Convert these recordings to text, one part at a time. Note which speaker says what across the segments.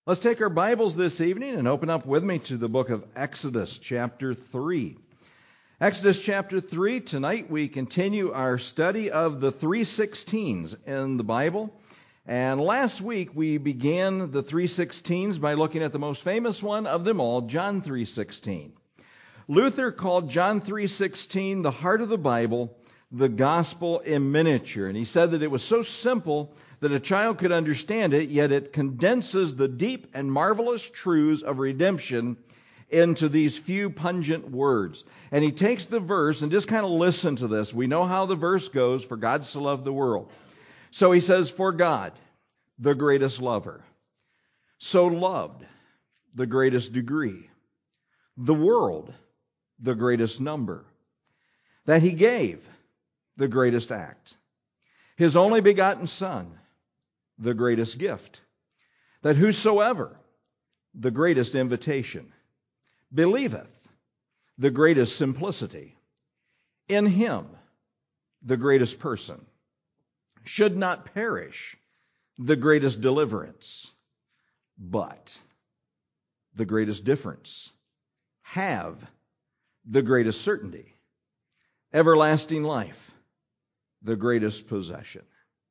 Speaker 1: Let's take our Bibles this evening and open up with me to the book of Exodus chapter 3. Exodus chapter 3, tonight we continue our study of the 3:16s in the Bible. And last week we began the 3:16s by looking at the most famous one of them all, John 3:16. Luther called John 3:16 the heart of the Bible, the gospel in miniature. And he said that it was so simple that a child could understand it, yet it condenses the deep and marvelous truths of redemption into these few pungent words. And he takes the verse, and just kind of listen to this. We know how the verse goes, for God so loved the world. So he says, for God, the greatest lover, so loved the greatest degree, the world, the greatest number, that he gave the greatest act, his only begotten Son, the greatest gift, that whosoever, the greatest invitation, believeth, the greatest simplicity, in him, the greatest person, should not perish, the greatest deliverance, but the greatest difference, have the greatest certainty, everlasting life, the greatest possession.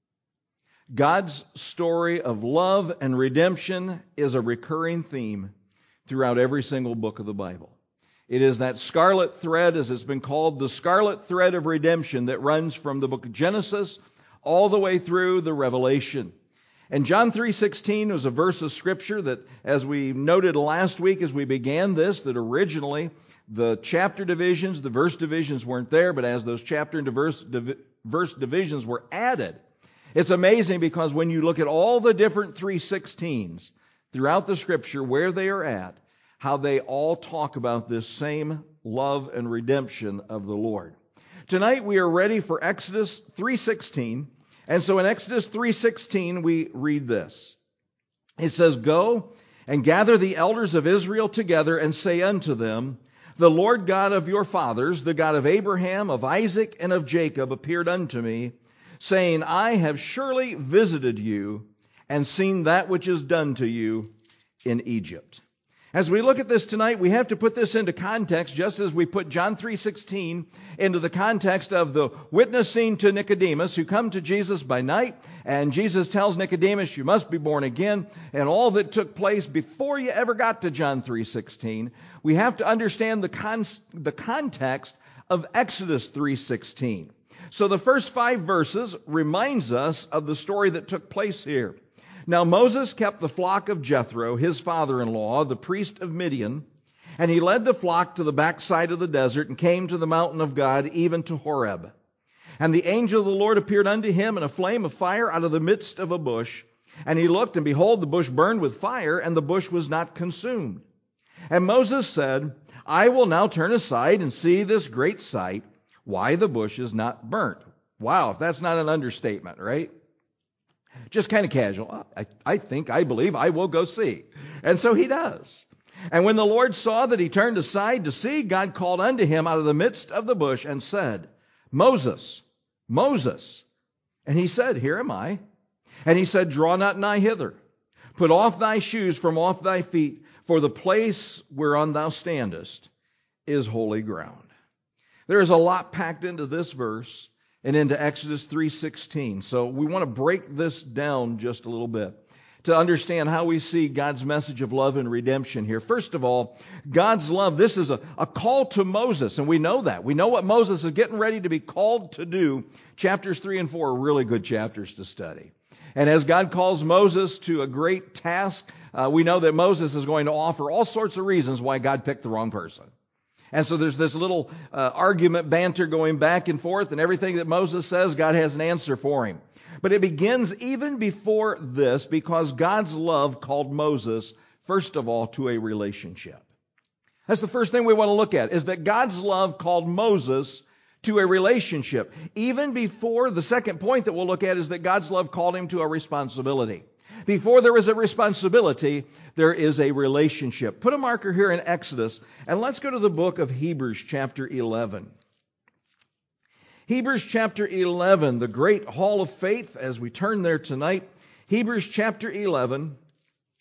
Speaker 1: God's story of love and redemption is a recurring theme throughout every single book of the Bible. It is that scarlet thread, as it's been called, the scarlet thread of redemption that runs from the book of Genesis all the way through the Revelation. And John 3:16 was a verse of Scripture that, as we noted last week as we began this, that originally the chapter divisions, the verse divisions weren't there, but as those chapter and verse divisions were added, it's amazing because when you look at all the different 3:16s throughout the Scripture, where they are at, how they all talk about this same love and redemption of the Lord. Tonight we are ready for Exodus 3:16. And so in Exodus 3:16 we read this. It says, go and gather the elders of Israel together and say unto them, the Lord God of your fathers, the God of Abraham, of Isaac, and of Jacob, appeared unto me, saying, I have surely visited you and seen that which is done to you in Egypt. As we look at this tonight, we have to put this into context, just as we put John 3:16 into the context of the witnessing to Nicodemus, who come to Jesus by night, and Jesus tells Nicodemus, you must be born again, and all that took place before you ever got to John 3:16. We have to understand the context of Exodus 3:16. So the first 5 verses reminds us of the story that took place here. Now Moses kept the flock of Jethro, his father-in-law, the priest of Midian, and he led the flock to the backside of the desert and came to the mountain of God, even to Horeb. And the angel of the Lord appeared unto him in a flame of fire out of the midst of a bush. And he looked, and behold, the bush burned with fire, and the bush was not consumed. And Moses said, I will now turn aside and see this great sight, why the bush is not burnt. Wow, if that's not an understatement, right? Just kind of casual. I believe I will go see. And so he does. And when the Lord saw that he turned aside to see, God called unto him out of the midst of the bush and said, Moses, Moses. And he said, here am I. And he said, draw not nigh hither. Put off thy shoes from off thy feet, for the place whereon thou standest is holy ground. There is a lot packed into this verse and into Exodus 3:16. So we want to break this down just a little bit to understand how we see God's message of love and redemption here. First of all, God's love, this is a call to Moses, and we know that. We know what Moses is getting ready to be called to do. Chapters 3 and 4 are really good chapters to study. And as God calls Moses to a great task, we know that Moses is going to offer all sorts of reasons why God picked the wrong person. And so there's this little argument, banter going back and forth, and everything that Moses says, God has an answer for him. But it begins even before this, because God's love called Moses, first of all, to a relationship. That's the first thing we want to look at, is that God's love called Moses to a relationship. Even before, the second point that we'll look at is that God's love called him to a responsibility. Before there is a responsibility, there is a relationship. Put a marker here in Exodus, and let's go to the book of Hebrews chapter 11. Hebrews chapter 11, the great hall of faith, as we turn there tonight. Hebrews chapter 11,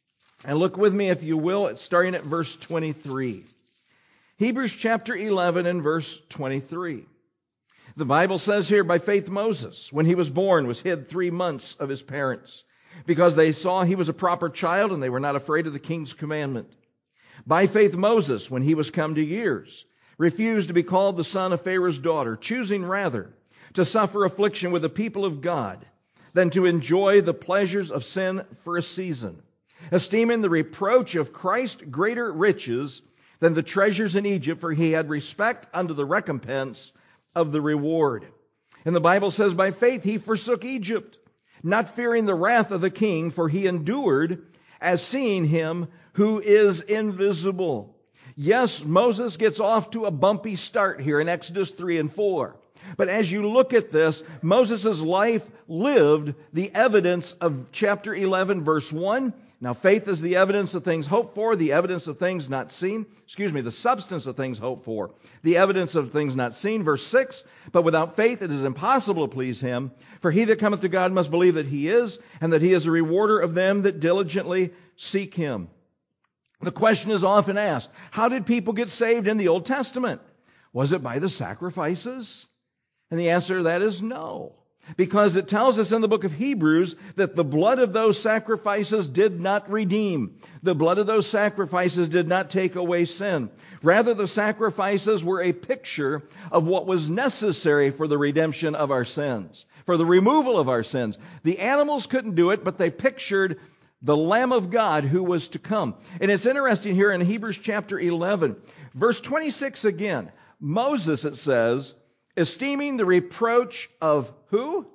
Speaker 1: And look with me, if you will, starting at verse 23. Hebrews chapter 11 and verse 23. The Bible says here, by faith Moses, when he was born, was hid 3 months of his parents, because they saw he was a proper child and they were not afraid of the king's commandment. By faith Moses, when he was come to years, refused to be called the son of Pharaoh's daughter, choosing rather to suffer affliction with the people of God than to enjoy the pleasures of sin for a season, esteeming the reproach of Christ greater riches than the treasures in Egypt, for he had respect unto the recompense of the reward. And the Bible says, by faith he forsook Egypt, not fearing the wrath of the king, for he endured as seeing him who is invisible. Yes, Moses gets off to a bumpy start here in Exodus 3 and 4. But as you look at this, Moses' life lived the evidence of chapter 11, verse 1. Now, faith is the evidence of things hoped for, the evidence of things not seen. The substance of things hoped for, the evidence of things not seen. Verse 6, but without faith it is impossible to please him. For he that cometh to God must believe that he is, and that he is a rewarder of them that diligently seek him. The question is often asked, how did people get saved in the Old Testament? Was it by the sacrifices? And the answer to that is no. Because it tells us in the book of Hebrews that the blood of those sacrifices did not redeem. The blood of those sacrifices did not take away sin. Rather, the sacrifices were a picture of what was necessary for the redemption of our sins, for the removal of our sins. The animals couldn't do it, but they pictured the Lamb of God who was to come. And it's interesting here in Hebrews chapter 11, verse 26 again. Moses, it says, esteeming the reproach of who?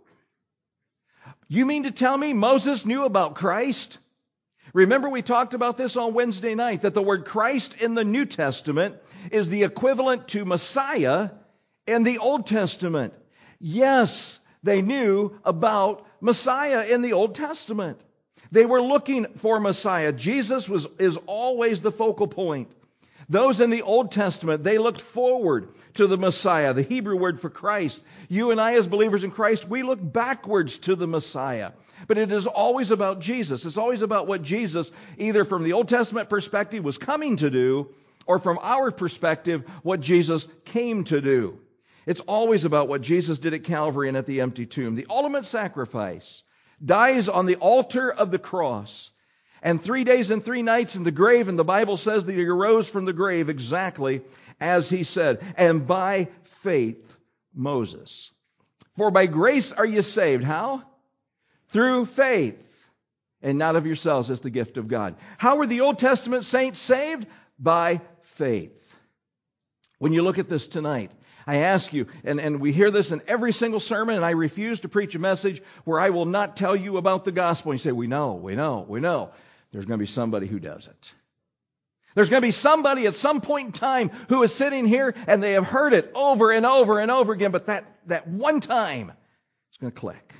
Speaker 1: You mean to tell me Moses knew about Christ? Remember we talked about this on Wednesday night, that the word Christ in the New Testament is the equivalent to Messiah in the Old Testament. Yes, they knew about Messiah in the Old Testament. They were looking for Messiah. Jesus is always the focal point. Those in the Old Testament, they looked forward to the Messiah, the Hebrew word for Christ. You and I as believers in Christ, we look backwards to the Messiah. But it is always about Jesus. It's always about what Jesus, either from the Old Testament perspective, was coming to do, or from our perspective, what Jesus came to do. It's always about what Jesus did at Calvary and at the empty tomb. The ultimate sacrifice dies on the altar of the cross. And 3 days and 3 nights in the grave, and the Bible says that he arose from the grave exactly as he said. And by faith, Moses. For by grace are you saved. How? Through faith. And not of yourselves, it's the gift of God. How were the Old Testament saints saved? By faith. When you look at this tonight, I ask you, and we hear this in every single sermon, and I refuse to preach a message where I will not tell you about the gospel. And you say, we know. There's going to be somebody who doesn't. There's going to be somebody at some point in time who is sitting here and they have heard it over and over and over again, but that one time it's going to click.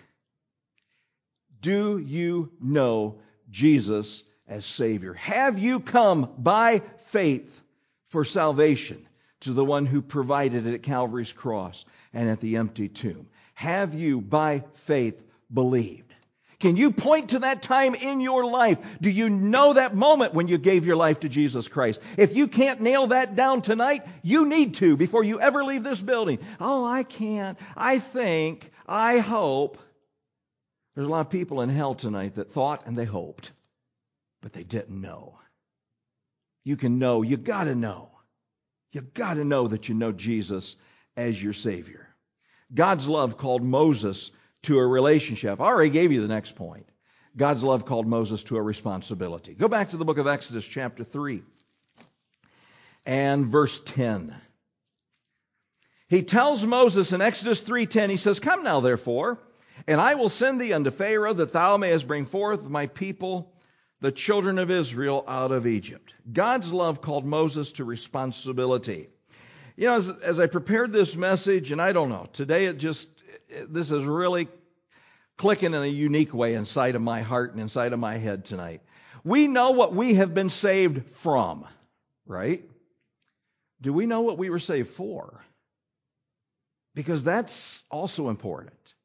Speaker 1: Do you know Jesus as Savior? Have you come by faith for salvation to the one who provided it at Calvary's cross and at the empty tomb? Have you by faith believed? Can you point to that time in your life? Do you know that moment when you gave your life to Jesus Christ? If you can't nail that down tonight, you need to before you ever leave this building. Oh, I can't. I think. I hope. There's a lot of people in hell tonight that thought and they hoped, but they didn't know. You can know. You got to know. You got to know that you know Jesus as your Savior. God's love called Moses to a relationship. I already gave you the next point. God's love called Moses to a responsibility. Go back to the book of Exodus chapter 3 and verse 10. He tells Moses in Exodus 3:10, he says, come now therefore, and I will send thee unto Pharaoh, that thou mayest bring forth my people, the children of Israel, out of Egypt. God's love called Moses to responsibility. You know, as I prepared this message, and I don't know, today this is really clicking in a unique way inside of my heart and inside of my head tonight. We know what we have been saved from, right? Do we know what we were saved for? Because that's also important.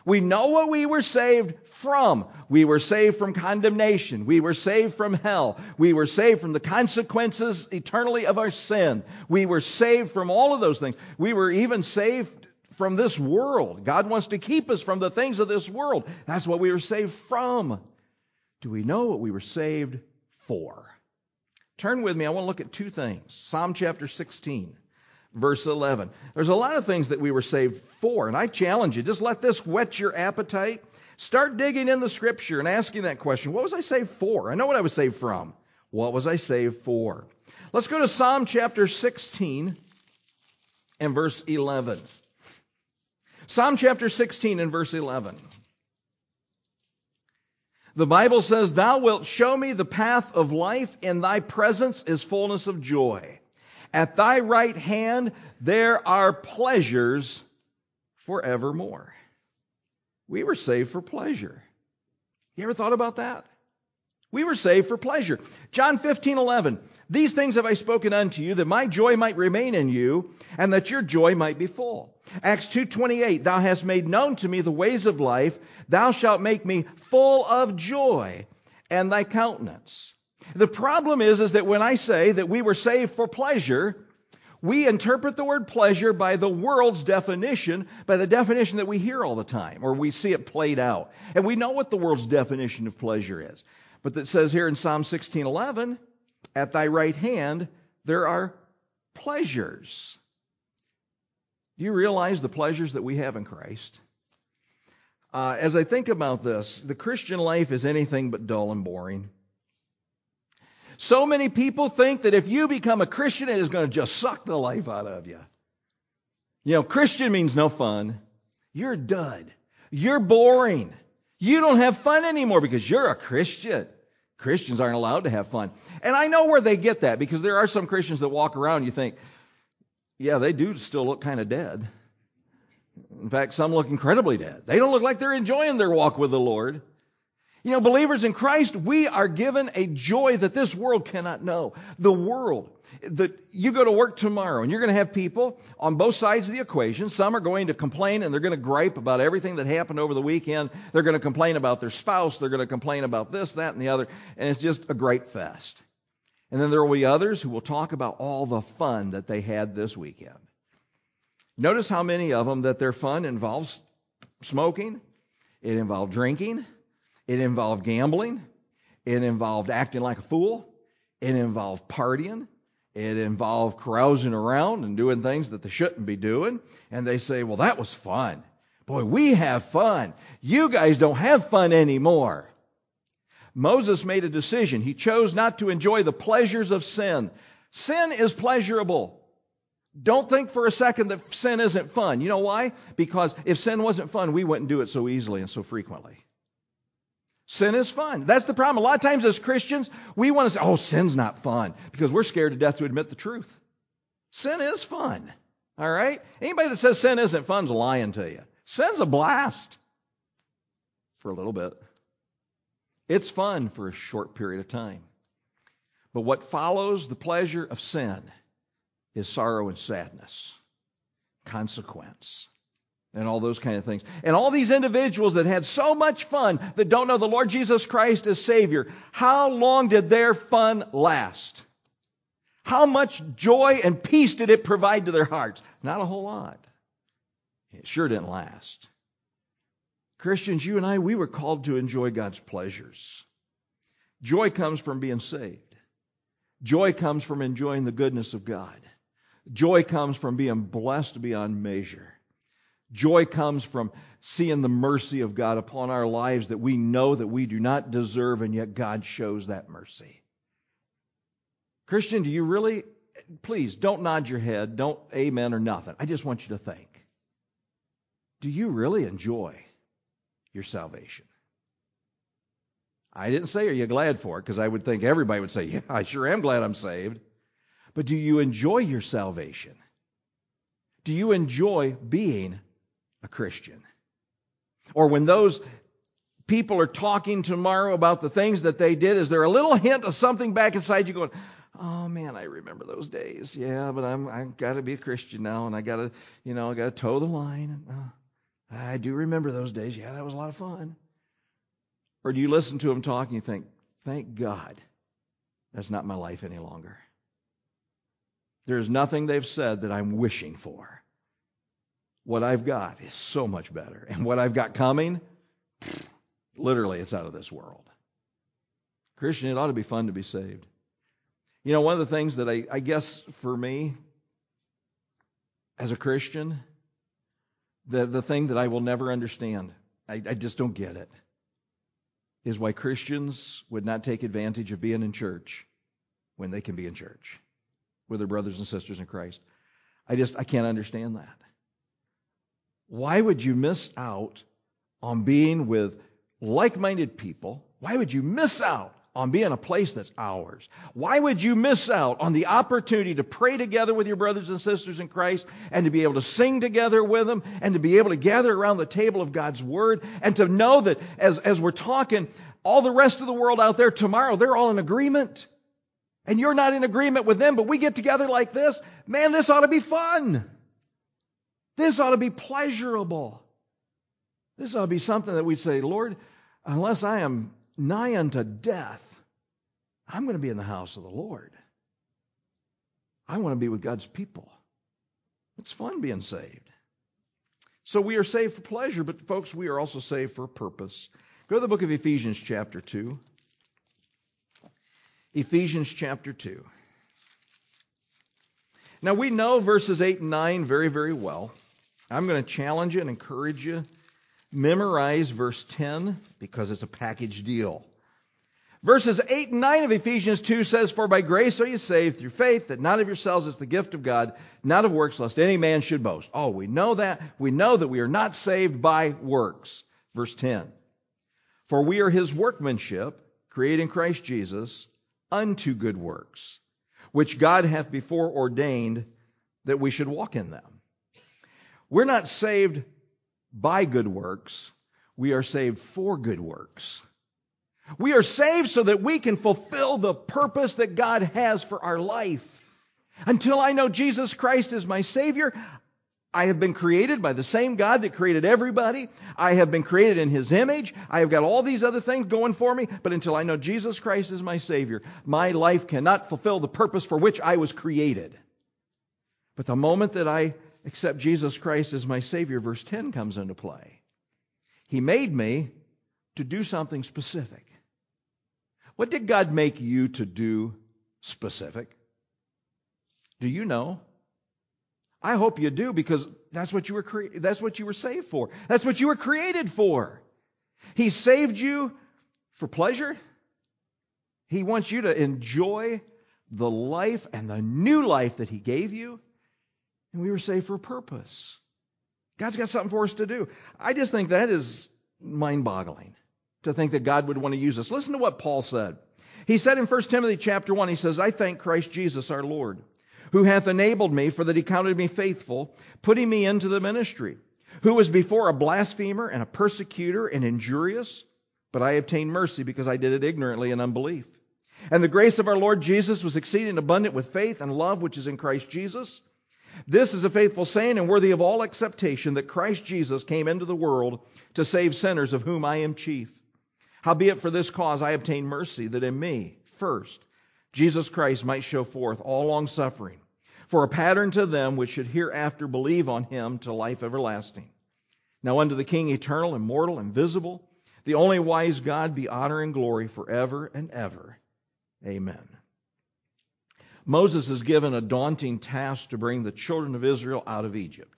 Speaker 1: We know what we were saved from. We were saved from condemnation. We were saved from hell. We were saved from the consequences eternally of our sin. We were saved from all of those things. We were even saved from this world. God wants to keep us from the things of this world. That's what we were saved from. Do we know what we were saved for? Turn with me. I want to look at two things. Psalm chapter 16. Verse 11. There's a lot of things that we were saved for, and I challenge you, just let this whet your appetite. Start digging in the Scripture and asking that question. What was I saved for? I know what I was saved from. What was I saved for? Let's go to Psalm chapter 16 and verse 11. Psalm chapter 16 and verse 11. The Bible says, "Thou wilt show me the path of life. In thy presence is fullness of joy. At thy right hand there are pleasures forevermore." We were saved for pleasure. You ever thought about that? We were saved for pleasure. John 15:11. "These things have I spoken unto you, that my joy might remain in you, and that your joy might be full." Acts 2:28. "Thou hast made known to me the ways of life. Thou shalt make me full of joy and thy countenance." The problem is that when I say that we were saved for pleasure, we interpret the word pleasure by the world's definition, by the definition that we hear all the time, or we see it played out. And we know what the world's definition of pleasure is. But it says here in Psalm 16:11, "At thy right hand there are pleasures." Do you realize the pleasures that we have in Christ? As I think about this, the Christian life is anything but dull and boring. So many people think that if you become a Christian, it is going to just suck the life out of you. You know, Christian means no fun. You're a dud. You're boring. You don't have fun anymore because you're a Christian. Christians aren't allowed to have fun. And I know where they get that, because there are some Christians that walk around and you think, yeah, they do still look kind of dead. In fact, some look incredibly dead. They don't look like they're enjoying their walk with the Lord. You know, believers in Christ, we are given a joy that this world cannot know. The world, that you go to work tomorrow and you're going to have people on both sides of the equation. Some are going to complain and they're going to gripe about everything that happened over the weekend. They're going to complain about their spouse. They're going to complain about this, that, and the other. And it's just a great fest. And then there will be others who will talk about all the fun that they had this weekend. Notice how many of them that their fun involves smoking. It involved drinking. It involved gambling. It involved acting like a fool. It involved partying. It involved carousing around and doing things that they shouldn't be doing. And they say, well, that was fun. Boy, we have fun. You guys don't have fun anymore. Moses made a decision. He chose not to enjoy the pleasures of sin. Sin is pleasurable. Don't think for a second that sin isn't fun. You know why? Because if sin wasn't fun, we wouldn't do it so easily and so frequently. Sin is fun. That's the problem. A lot of times as Christians, we want to say, oh, sin's not fun, because we're scared to death to admit the truth. Sin is fun. All right? Anybody that says sin isn't fun is lying to you. Sin's a blast for a little bit. It's fun for a short period of time. But what follows the pleasure of sin is sorrow and sadness, consequence, and all those kind of things. And all these individuals that had so much fun that don't know the Lord Jesus Christ as Savior, how long did their fun last? How much joy and peace did it provide to their hearts? Not a whole lot. It sure didn't last. Christians, you and I, we were called to enjoy God's pleasures. Joy comes from being saved. Joy comes from enjoying the goodness of God. Joy comes from being blessed beyond measure. Joy comes from seeing the mercy of God upon our lives that we know that we do not deserve, and yet God shows that mercy. Christian, do you really, please don't nod your head, don't amen or nothing. I just want you to think. Do you really enjoy your salvation? I didn't say, are you glad for it? Because I would think everybody would say, yeah, I sure am glad I'm saved. But do you enjoy your salvation? Do you enjoy being a Christian? Or when those people are talking tomorrow about the things that they did, is there a little hint of something back inside you going, oh man, I remember those days. Yeah, but I've got to be a Christian now, and I got to toe the line. I do remember those days. Yeah, that was a lot of fun. Or do you listen to them talk and you think, thank God that's not my life any longer? There's nothing they've said that I'm wishing for. What I've got is so much better. And what I've got coming, literally, it's out of this world. Christian, it ought to be fun to be saved. You know, one of the things that I guess for me, as a Christian, the thing that I will never understand, I just don't get it, is why Christians would not take advantage of being in church when they can be in church with their brothers and sisters in Christ. I can't understand that. Why would you miss out on being with like-minded people? Why would you miss out on being a place that's ours? Why would you miss out on the opportunity to pray together with your brothers and sisters in Christ and to be able to sing together with them and to be able to gather around the table of God's Word and to know that as we're talking, all the rest of the world out there tomorrow, they're all in agreement. And you're not in agreement with them, but we get together like this. Man, this ought to be fun. This ought to be pleasurable. This ought to be something that we say, Lord, unless I am nigh unto death, I'm going to be in the house of the Lord. I want to be with God's people. It's fun being saved. So we are saved for pleasure, but folks, we are also saved for a purpose. Go to the book of Ephesians chapter 2. Ephesians chapter 2. Now we know verses 8 and 9 very, very well. I'm going to challenge you and encourage you. Memorize verse 10 because it's a package deal. Verses 8 and 9 of Ephesians 2 says, For by grace are you saved through faith, that not of yourselves is the gift of God, not of works, lest any man should boast. Oh, we know that. We know that we are not saved by works. Verse 10. For we are his workmanship, created in Christ Jesus, unto good works, which God hath before ordained that we should walk in them. We're not saved by good works. We are saved for good works. We are saved so that we can fulfill the purpose that God has for our life. Until I know Jesus Christ as my Savior, I have been created by the same God that created everybody. I have been created in His image. I have got all these other things going for me. But until I know Jesus Christ as my Savior, my life cannot fulfill the purpose for which I was created. But the moment that I accept Jesus Christ as my Savior, verse 10 comes into play. He made me to do something specific. What did God make you to do specific? Do you know? I hope you do, because that's what you were saved for. That's what you were created for. He saved you for pleasure. He wants you to enjoy the life and the new life that He gave you. And we were saved for a purpose. God's got something for us to do. I just think that is mind-boggling, to think that God would want to use us. Listen to what Paul said. He said in 1 Timothy chapter 1, he says, I thank Christ Jesus our Lord, who hath enabled me, for that He counted me faithful, putting me into the ministry, who was before a blasphemer and a persecutor and injurious, but I obtained mercy because I did it ignorantly in unbelief. And the grace of our Lord Jesus was exceeding abundant with faith and love which is in Christ Jesus. This is a faithful saying and worthy of all acceptation, that Christ Jesus came into the world to save sinners, of whom I am chief. Howbeit for this cause I obtained mercy, that in me, first, Jesus Christ might show forth all longsuffering, for a pattern to them which should hereafter believe on Him to life everlasting. Now unto the King eternal, immortal, invisible, the only wise God, be honor and glory forever and ever. Amen. Moses is given a daunting task to bring the children of Israel out of Egypt.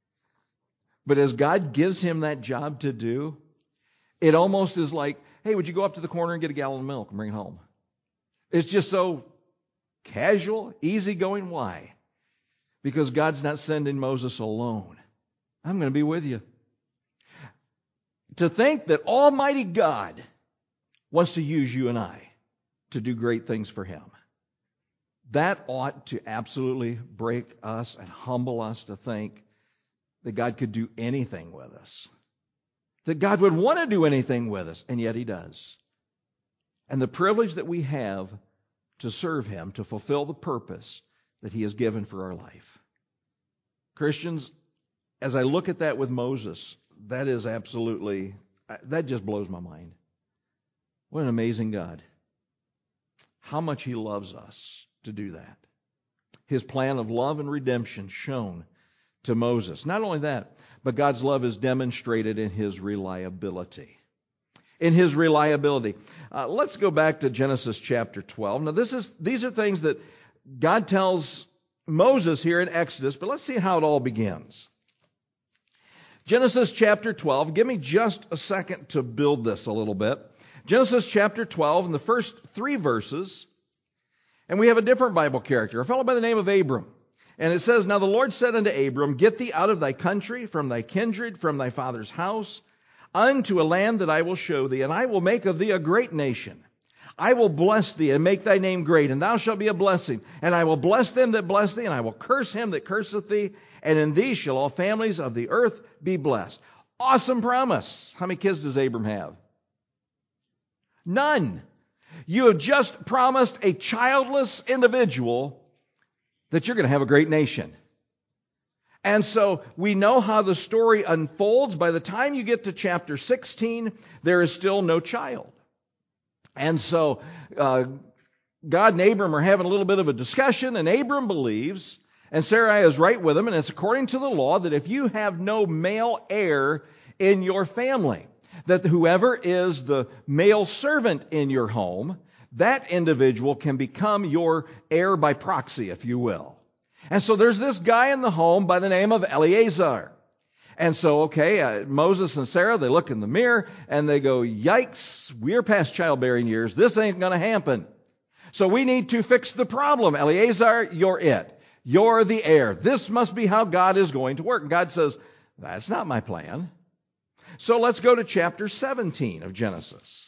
Speaker 1: But as God gives him that job to do, it almost is like, hey, would you go up to the corner and get a gallon of milk and bring it home? It's just so casual, easygoing. Why? Because God's not sending Moses alone. I'm going to be with you. To think that Almighty God wants to use you and I to do great things for Him, that ought to absolutely break us and humble us to think that God could do anything with us. That God would want to do anything with us, and yet He does. And the privilege that we have to serve Him, to fulfill the purpose that He has given for our life. Christians, as I look at that with Moses, is absolutely, that just blows my mind. What an amazing God. How much He loves us to do that. His plan of love and redemption shown to Moses. Not only that, but God's love is demonstrated in His reliability. In His reliability. Let's go back to Genesis chapter 12. Now these are things that God tells Moses here in Exodus, but let's see how it all begins. Genesis chapter 12. Give me just a second to build this a little bit. Genesis chapter 12, in the first 3 verses, and we have a different Bible character, a fellow by the name of Abram. And it says, "Now the Lord said unto Abram, Get thee out of thy country, from thy kindred, from thy father's house, unto a land that I will show thee, and I will make of thee a great nation. I will bless thee, and make thy name great, and thou shalt be a blessing. And I will bless them that bless thee, and I will curse him that curseth thee, and in thee shall all families of the earth be blessed." Awesome promise. How many kids does Abram have? None. You have just promised a childless individual that you're going to have a great nation. And so we know how the story unfolds. By the time you get to chapter 16, there is still no child. And so God and Abram are having a little bit of a discussion, and Abram believes, and Sarai is right with him, and it's according to the law that if you have no male heir in your family, that whoever is the male servant in your home, that individual can become your heir by proxy, if you will. And so there's this guy in the home by the name of Eleazar. And so, Moses and Sarah, they look in the mirror and they go, "Yikes, we're past childbearing years. This ain't going to happen. So we need to fix the problem. Eleazar, you're it. You're the heir. This must be how God is going to work." And God says, "That's not my plan." So let's go to chapter 17 of Genesis.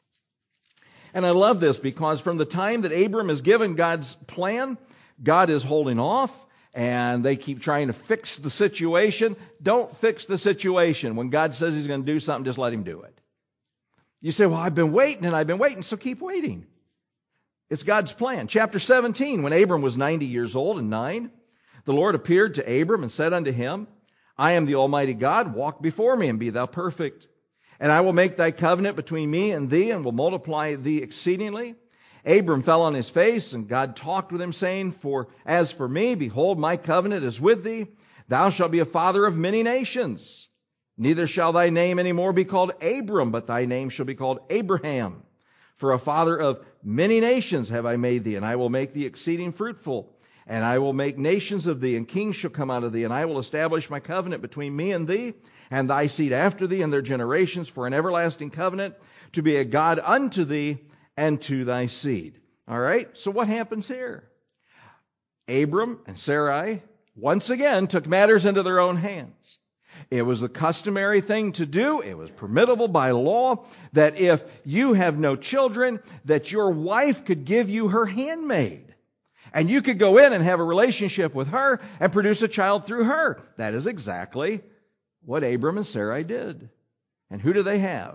Speaker 1: And I love this because from the time that Abram is given God's plan, God is holding off, and they keep trying to fix the situation. Don't fix the situation. When God says He's going to do something, just let Him do it. You say, "Well, I've been waiting," so keep waiting. It's God's plan. Chapter 17, when Abram was 90 years old and 9, the Lord appeared to Abram and said unto him, "I am the Almighty God, walk before me and be thou perfect. And I will make thy covenant between me and thee, and will multiply thee exceedingly." Abram fell on his face, and God talked with him, saying, "As for me, behold, my covenant is with thee. Thou shalt be a father of many nations. Neither shall thy name any more be called Abram, but thy name shall be called Abraham. For a father of many nations have I made thee, and I will make thee exceeding fruitful. And I will make nations of thee, and kings shall come out of thee. And I will establish my covenant between me and thee, and thy seed after thee, and their generations, for an everlasting covenant, to be a God unto thee, and to thy seed." All right, so what happens here? Abram and Sarai once again took matters into their own hands. It was the customary thing to do. It was permissible by law that if you have no children, that your wife could give you her handmaid. And you could go in and have a relationship with her and produce a child through her. That is exactly what Abram and Sarai did. And who do they have?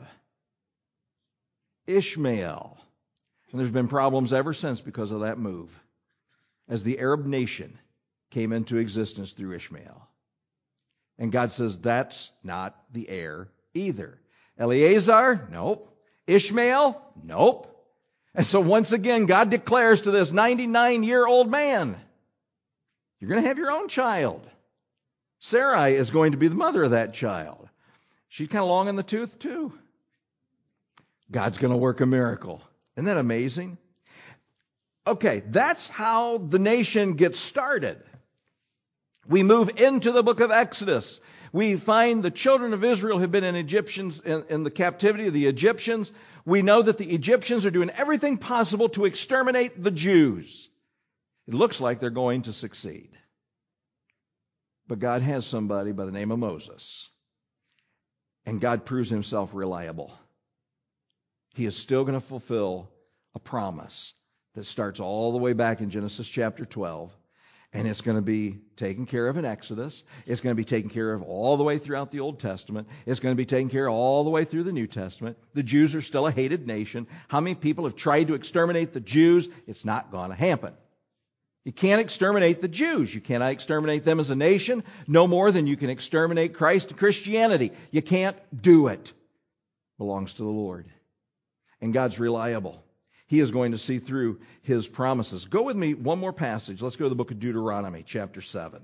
Speaker 1: Ishmael. And there's been problems ever since because of that move, as the Arab nation came into existence through Ishmael. And God says, that's not the heir either. Eleazar? Nope. Ishmael? Nope. And so once again, God declares to this 99-year-old man, you're going to have your own child. Sarai is going to be the mother of that child. She's kind of long in the tooth too. God's going to work a miracle. Isn't that amazing? Okay, that's how the nation gets started. We move into the book of Exodus. We find the children of Israel have been in the captivity of the Egyptians. We know that the Egyptians are doing everything possible to exterminate the Jews. It looks like they're going to succeed. But God has somebody by the name of Moses. And God proves Himself reliable. He is still going to fulfill a promise that starts all the way back in Genesis chapter 12. And it's going to be taken care of in Exodus. It's going to be taken care of all the way throughout the Old Testament. It's going to be taken care of all the way through the New Testament. The Jews are still a hated nation. How many people have tried to exterminate the Jews? It's not going to happen. You can't exterminate the Jews. You cannot exterminate them as a nation, no more than you can exterminate Christ and Christianity. You can't do it. It belongs to the Lord. And God's reliable. He is going to see through His promises. Go with me one more passage. Let's go to the book of Deuteronomy, chapter 7.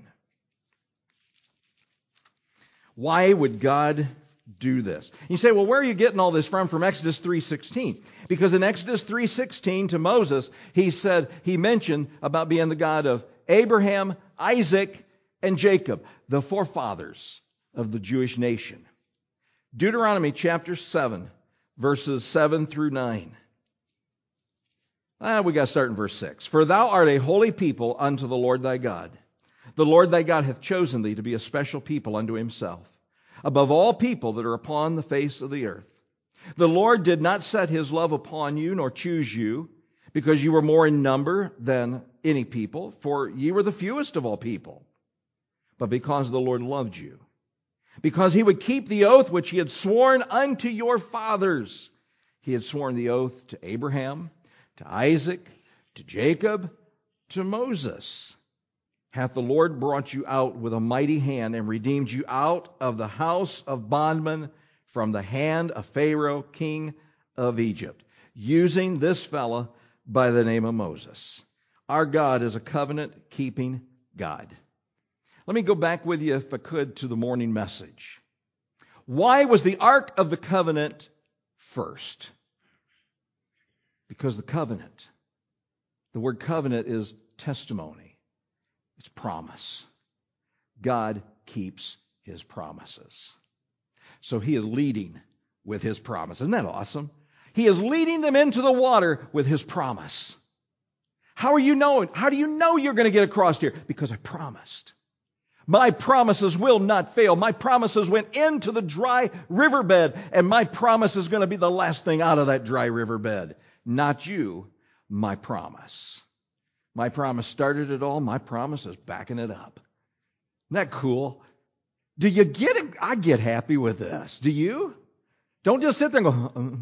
Speaker 1: Why would God do this? You say, well, where are you getting all this from Exodus 3:16? Because in Exodus 3:16 to Moses, he mentioned about being the God of Abraham, Isaac, and Jacob, the forefathers of the Jewish nation. Deuteronomy chapter 7, verses 7 through 9. We got to start in verse 6. For thou art a holy people unto the Lord thy God. The Lord thy God hath chosen thee to be a special people unto Himself, above all people that are upon the face of the earth. The Lord did not set His love upon you, nor choose you, because you were more in number than any people, for ye were the fewest of all people, but because the Lord loved you, because He would keep the oath which He had sworn unto your fathers. He had sworn the oath to Abraham, to Isaac, to Jacob, to Moses. Hath the Lord brought you out with a mighty hand and redeemed you out of the house of bondmen from the hand of Pharaoh, king of Egypt, using this fella by the name of Moses. Our God is a covenant-keeping God. Let me go back with you, if I could, to the morning message. Why was the Ark of the Covenant first? Because the covenant. The word covenant is testimony. It's promise. God keeps His promises. So He is leading with His promise. Isn't that awesome? He is leading them into the water with His promise. How are you knowing? How do you know you're going to get across here? Because I promised. My promises will not fail. My promises went into the dry riverbed, and my promise is going to be the last thing out of that dry riverbed. Not you, my promise. My promise started it all. My promise is backing it up. Isn't that cool? Do you get it? I get happy with this. Do you? Don't just sit there and go,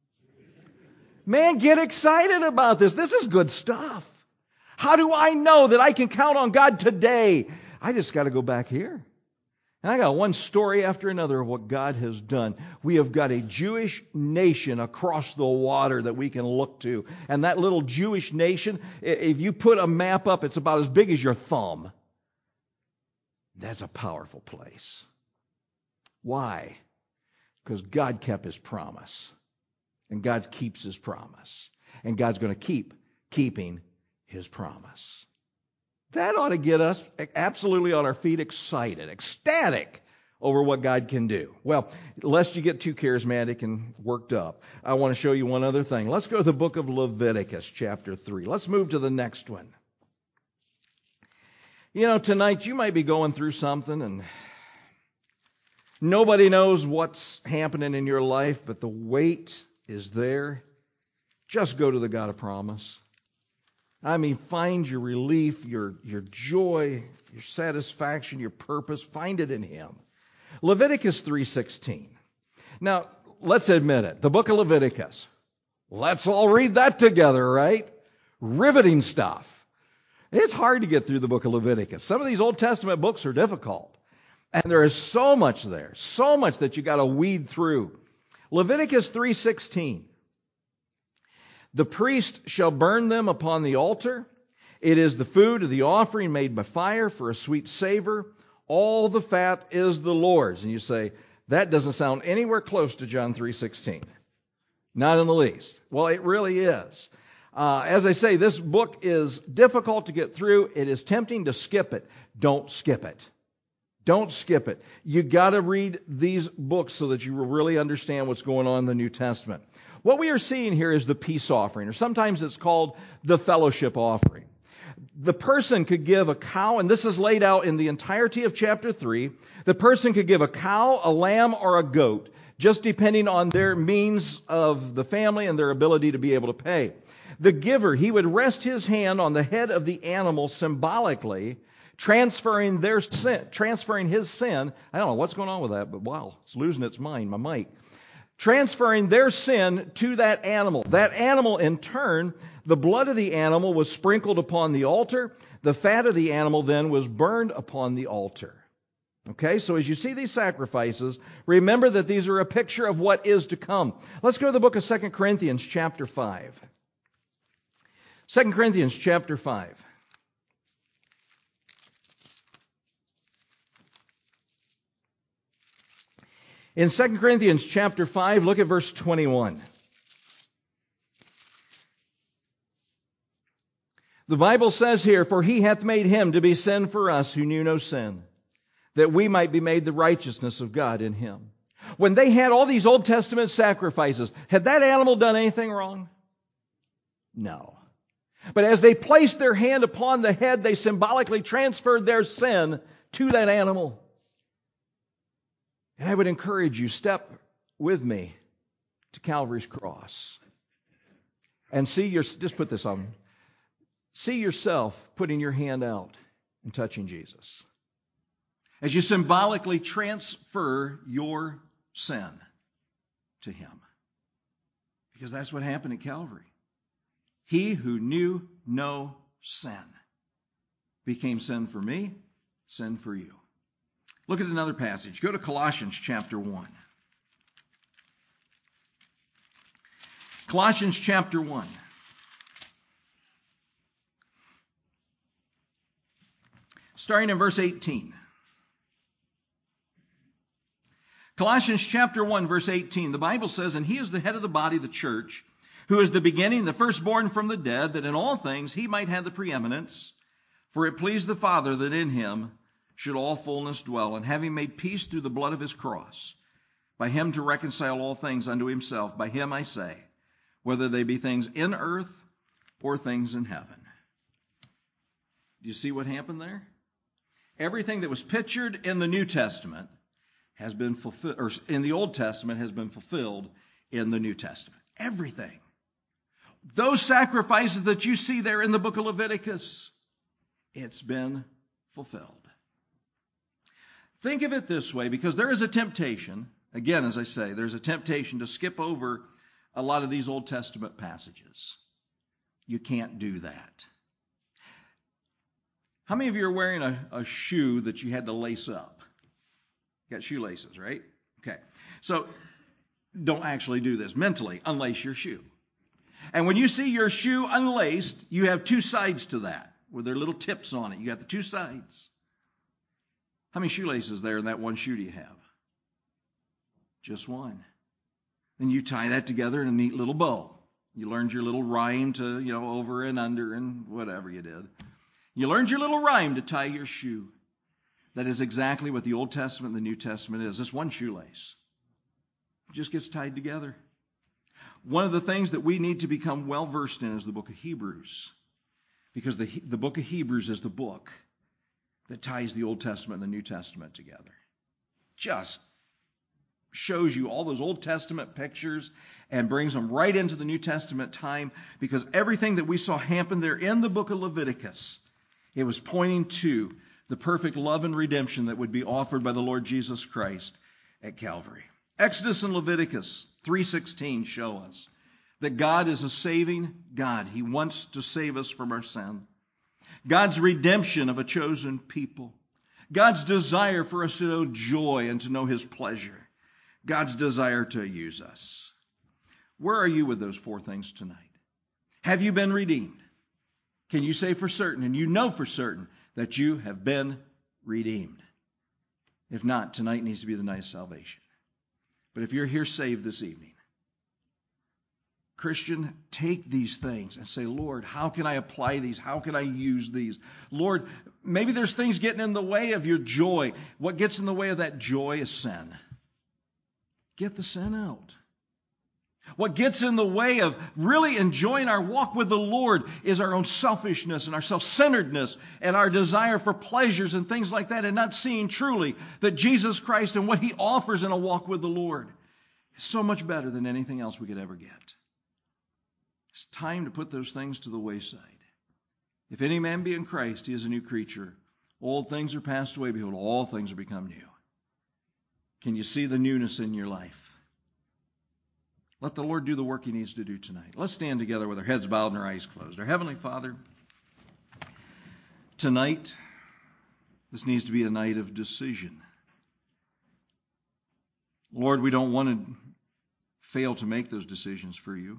Speaker 1: Man, get excited about this. This is good stuff. How do I know that I can count on God today? I just got to go back here. And I got one story after another of what God has done. We have got a Jewish nation across the water that we can look to. And that little Jewish nation, if you put a map up, it's about as big as your thumb. That's a powerful place. Why? Because God kept His promise. And God keeps His promise. And God's going to keep keeping His promise. That ought to get us absolutely on our feet, excited, ecstatic over what God can do. Well, lest you get too charismatic and worked up, I want to show you one other thing. Let's go to the book of Leviticus, chapter 3. Let's move to the next one. You know, tonight you might be going through something and nobody knows what's happening in your life, but the weight is there. Just go to the God of promise. I mean, find your relief, your joy, your satisfaction, your purpose. Find it in Him. Leviticus 3:16. Now, let's admit it. The book of Leviticus. Let's all read that together, right? Riveting stuff. It's hard to get through the book of Leviticus. Some of these Old Testament books are difficult. And there is so much there. So much that you got to weed through. Leviticus 3:16. The priest shall burn them upon the altar. It is the food of the offering made by fire for a sweet savor. All the fat is the Lord's. And you say, that doesn't sound anywhere close to John 3:16. Not in the least. Well, it really is. As I say, this book is difficult to get through. It is tempting to skip it. Don't skip it. Don't skip it. You got to read these books so that you will really understand what's going on in the New Testament. What we are seeing here is the peace offering, or sometimes it's called the fellowship offering. The person could give a cow, and this is laid out in the entirety of chapter 3. The person could give a cow, a lamb, or a goat, just depending on their means of the family and their ability to be able to pay. The giver, he would rest his hand on the head of the animal symbolically, transferring his sin. I don't know what's going on with that, but wow, it's losing its mind, my mic. transferring their sin to that animal. That animal, in turn, the blood of the animal was sprinkled upon the altar. The fat of the animal then was burned upon the altar. Okay, so as you see these sacrifices, remember that these are a picture of what is to come. Let's go to the book of 2 Corinthians chapter 5. 2 Corinthians chapter 5. In 2 Corinthians chapter 5, look at verse 21. The Bible says here, "For he hath made him to be sin for us who knew no sin, that we might be made the righteousness of God in him." When they had all these Old Testament sacrifices, had that animal done anything wrong? No. But as they placed their hand upon the head, they symbolically transferred their sin to that animal. And I would encourage you, step with me to Calvary's cross. And just put this on. See yourself putting your hand out and touching Jesus. As you symbolically transfer your sin to him. Because that's what happened at Calvary. He who knew no sin became sin for me, sin for you. Look at another passage. Go to Colossians chapter 1. Colossians chapter 1. Starting in verse 18. Colossians chapter 1, verse 18. The Bible says, "And he is the head of the body, the church, who is the beginning, the firstborn from the dead, that in all things he might have the preeminence. For it pleased the Father that in him should all fullness dwell, and having made peace through the blood of his cross, by him to reconcile all things unto himself. By him I say, whether they be things in earth or things in heaven." Do you see what happened there? Everything that was pictured in the New Testament has been fulfilled, or in the Old Testament has been fulfilled in the New Testament. Everything. Those sacrifices that you see there in the book of Leviticus, it's been fulfilled. Think of it this way, because there is a temptation, again, as I say, there's a temptation to skip over a lot of these Old Testament passages. You can't do that. How many of you are wearing a shoe that you had to lace up? You got shoelaces, right? Okay. So don't actually do this. Mentally, unlace your shoe. And when you see your shoe unlaced, you have two sides to that with their little tips on it. You got the two sides. How many shoelaces there in that one shoe do you have? Just one. And you tie that together in a neat little bow. You learned your little rhyme to, over and under and whatever you did. You learned your little rhyme to tie your shoe. That is exactly what the Old Testament and the New Testament is. This one shoelace. It just gets tied together. One of the things that we need to become well versed in is the book of Hebrews. Because the book of Hebrews is the book that ties the Old Testament and the New Testament together. Just shows you all those Old Testament pictures and brings them right into the New Testament time, because everything that we saw happen there in the book of Leviticus, it was pointing to the perfect love and redemption that would be offered by the Lord Jesus Christ at Calvary. Exodus and Leviticus 3:16 show us that God is a saving God. He wants to save us from our sin. God's redemption of a chosen people. God's desire for us to know joy and to know his pleasure. God's desire to use us. Where are you with those four things tonight? Have you been redeemed? Can you say for certain, and you know for certain, that you have been redeemed? If not, tonight needs to be the night of salvation. But if you're here saved this evening, Christian, take these things and say, Lord, how can I apply these? How can I use these? Lord, maybe there's things getting in the way of your joy. What gets in the way of that joy is sin. Get the sin out. What gets in the way of really enjoying our walk with the Lord is our own selfishness and our self-centeredness and our desire for pleasures and things like that, and not seeing truly that Jesus Christ and what he offers in a walk with the Lord is so much better than anything else we could ever get. It's time to put those things to the wayside. If any man be in Christ, he is a new creature. Old things are passed away. Behold, all things are become new. Can you see the newness in your life? Let the Lord do the work He needs to do tonight. Let's stand together with our heads bowed and our eyes closed. Our Heavenly Father, tonight, this needs to be a night of decision. Lord, we don't want to fail to make those decisions for You.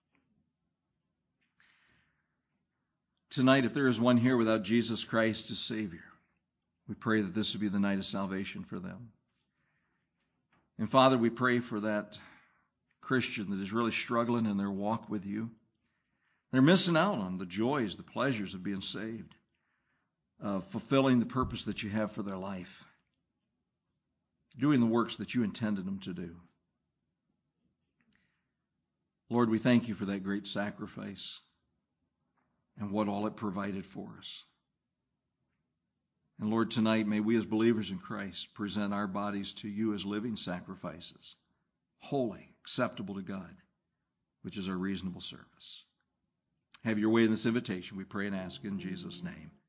Speaker 1: Tonight, if there is one here without Jesus Christ as Savior, we pray that this would be the night of salvation for them. And Father, we pray for that Christian that is really struggling in their walk with You. They're missing out on the joys, the pleasures of being saved, of fulfilling the purpose that You have for their life, doing the works that You intended them to do. Lord, we thank You for that great sacrifice and what all it provided for us. And Lord, tonight may we as believers in Christ present our bodies to You as living sacrifices, holy, acceptable to God, which is our reasonable service. Have Your way in this invitation, we pray and ask in Jesus' name.